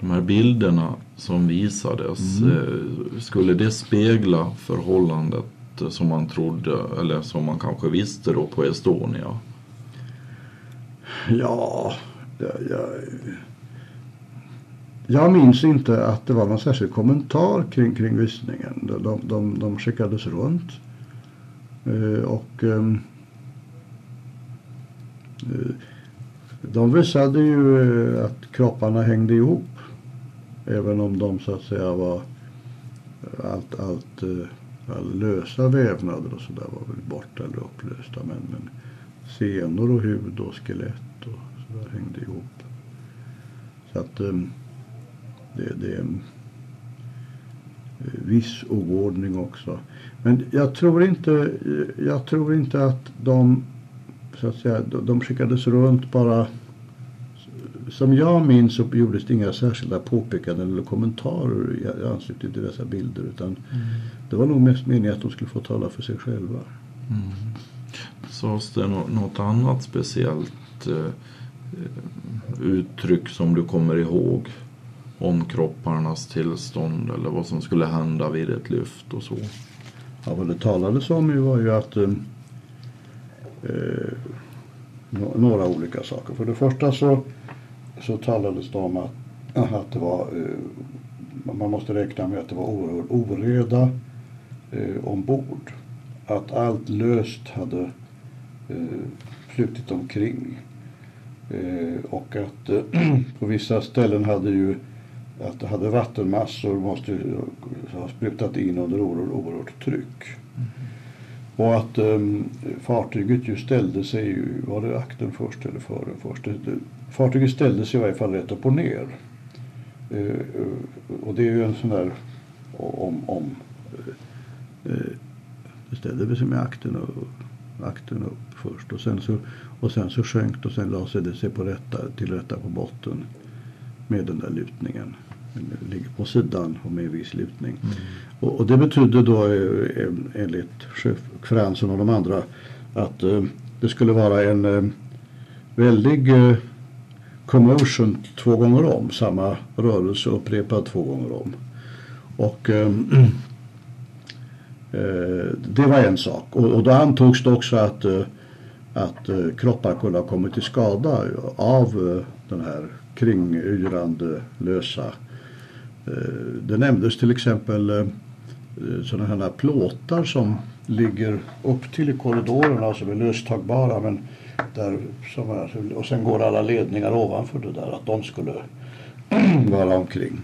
de här bilderna som visades, skulle det spegla förhållandet som man trodde, eller som man kanske visste då på Estonia? Ja, jag minns inte att det var någon särskild kommentar kring visningen. De skickades runt. Och de visade ju att kropparna hängde ihop. Även om de så att säga var all lösa vävnader och sådär var väl borta eller upplösta. Men senor och hud och skelett och sådär hängde ihop. Så att det är en viss oordning också. Men jag tror inte att de så att säga, de skickades runt bara. Som jag minns så gjordes det inga särskilda påpekanden eller kommentarer i anslutning till dessa bilder, utan det var nog mest meningen att de skulle få tala för sig själva. Sades det något annat speciellt uttryck som du kommer ihåg om kropparnas tillstånd eller vad som skulle hända vid ett lyft och så? Ja, vad det talades om var ju att några olika saker. För det första så talades det om att det var man måste räkna med att det var oerhörd oreda ombord. Att allt löst hade flutit omkring. Och att på vissa ställen att det hade vattenmassor måste ha sprutat in under oerhört tryck. Och att fartyget ju ställde sig, var det akten först eller fören först? Fartyget ställde sig i varje fall rätt upp och ner. Och det är ju en sån där det ställde sig med akten upp först och sen så sjönk och sen la det sig till rätta på botten med den där lutningen. Den ligger på sidan och med viss lutning. Och det betydde då enligt chef Fransson och de andra att det skulle vara en väldig commotion 2 gånger om. Samma rörelse upprepad 2 gånger om. Och det var en sak. Och då antogs det också att kroppar kunde ha kommit till skada av den här kringyrande lösa. Det nämndes till exempel sådana här plåtar som ligger upp till i korridorerna, alltså är löstagbara, men där och sen går alla ledningar ovanför det där, att de skulle vara omkring.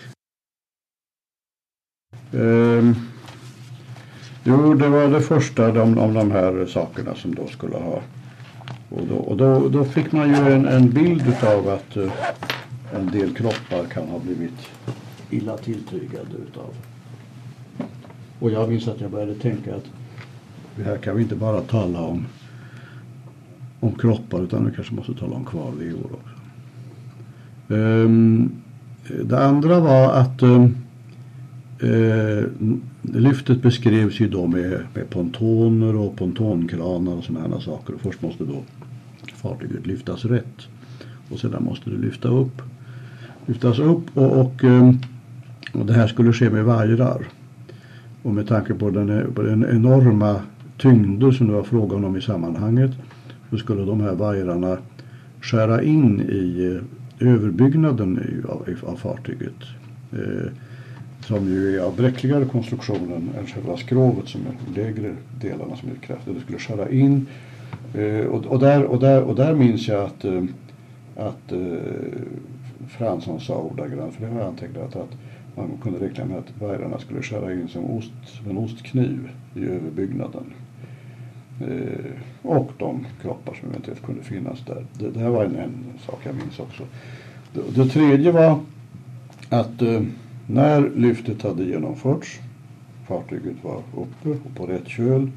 Jo, det var det första om de här sakerna som då skulle ha. Och då fick man ju en bild av att en del kroppar kan ha blivit illa tilltygade utav. Och jag minns att jag började tänka att här kan vi inte bara tala om kroppar, utan vi kanske måste tala om kvarlevor också. Det andra var att lyftet beskrevs ju då med pontoner och pontonkranar och sådana här saker. Och först måste då fartyget lyftas rätt. Och sedan måste det lyftas upp och det här skulle ske med vajrar. Och med tanke på den enorma tyngder som det var frågan om i sammanhanget, så skulle de här vajrarna skära in i överbyggnaden av fartyget. Som ju är av bräckligare konstruktionen än själva skrovet, som är lägre delarna som är kraftigt. Det skulle skära in. Och där minns jag att Fransson sa ordagrant, för det har jag antecknat, att man kunde räkna med att vajrarna skulle skära in som en ostkniv i överbyggnaden. Och de kroppar som eventuellt kunde finnas där. Det här var en sak jag minns också. Det tredje var att när lyftet hade genomförts, fartyget var uppe och på rätt köl,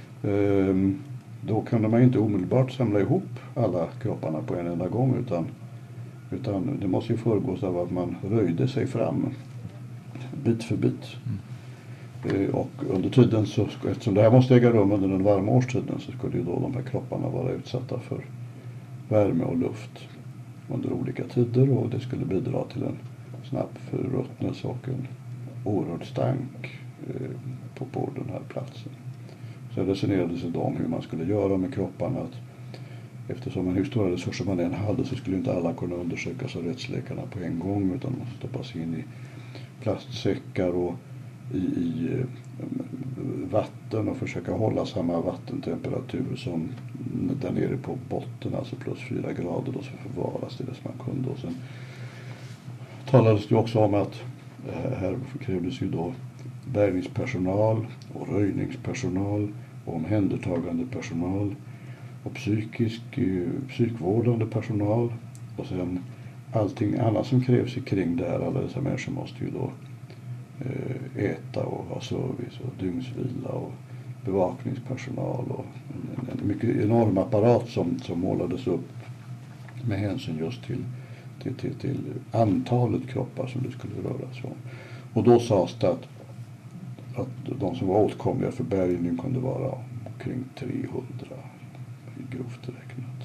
då kunde man inte omedelbart samla ihop alla kropparna på en enda gång, utan det måste ju föregås av att man röjde sig fram bit för bit. Och under tiden, så eftersom det här måste äga rum under den varma årstiden, så skulle ju då de här kropparna vara utsatta för värme och luft under olika tider, och det skulle bidra till en snabb förruttnelse och en oerhörd stank på den här platsen. Så resonerades det om hur man skulle göra med kropparna. Eftersom en hur stora resurser man än hade så skulle inte alla kunna undersökas av rättsläkarna på en gång, utan de stoppas in i plastsäckar och i vatten och försöka hålla samma vattentemperatur som där nere på botten, alltså plus 4 grader, då, så förvaras det som man kunde. Och sen talades det också om att här krävdes ju då bärgningspersonal och röjningspersonal och omhändertagande personal och psykvårdande personal, och sen allting annat som krävs kring där. Alla dessa människor måste ju då äta och ha service och dygnsvila och bevakningspersonal och en mycket enorm apparat som målades upp med hänsyn just till antalet kroppar som det skulle röra sig om. Och då sades det att de som var åtkomliga för bärgning kunde vara omkring 300 grovt räknat.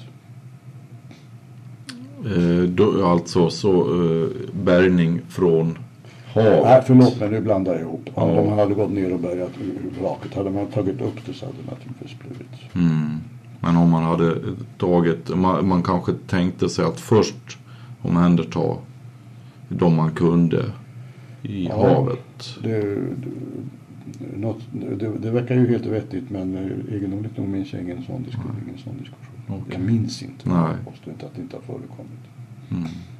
Alltså så bärgning från havet? Nej, förlåt, men nu blandar jag ihop. Om man hade gått ner och bärgat ur vraket, hade man tagit upp det så hade det naturligtvis blivit. Men om man hade tagit, man kanske tänkte sig att först omhänderta de man kunde i havet. Det verkar ju helt vettigt, men egendomligt nog minns jag ingen sån diskussion. Okay. Jag minns inte. Nej. Jag påstår inte att det inte har förekommit.